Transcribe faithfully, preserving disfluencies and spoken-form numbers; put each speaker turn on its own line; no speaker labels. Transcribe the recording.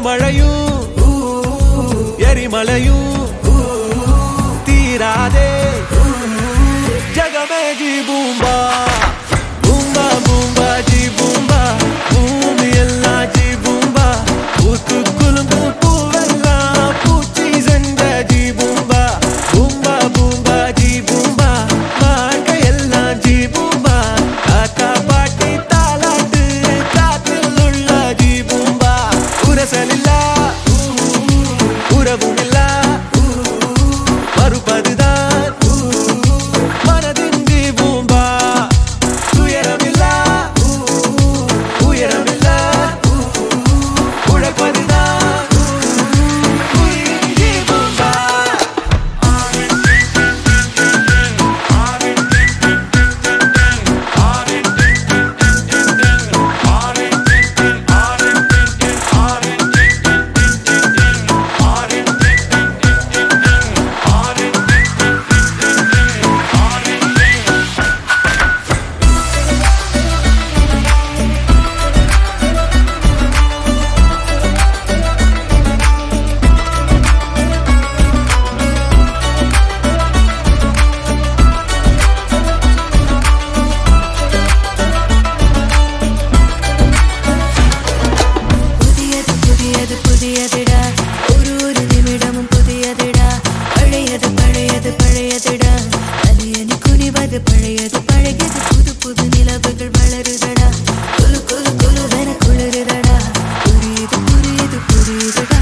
மழையும் எரிமலையும் தீராதே ஜகமே ஜி பூம்பா பூம்பா பூம்பா ஜி பூம்பா பூமி எல்லாம் ஜி பூம்பா பூத்து குலும்பு பூவெல்லாம் பூச்சி சென்ற ஜி பூம்பா பூம்பா பூம்பா ஜி பூம்பா வாழ்க்கை எல்லாம் ஜி பூம்பா தாத்தா பாட்டி தாலாட்டு காத்தில் உள்ள ஜி பூம்பா உரசலில்லா உறவும் இல்லா மறுப்பதுதான் மனதின் ஜி பூம்பா துயரமில்லா உயரமில்லா உழைப்பதுதான் உயிரின் ஜி பூம்பா
புதியது புதியது புதியதுடா ஒரு ஒரு நிமிடமும் புதியதுடா பழையது பழையது பழையதுடா அலியனி குனிவது பழையது பழகியது புது புது நிலவுகள் வளருதடா குலு குலு குலுவென குளிருதடா புரியுது புரியுது புரியுதுடா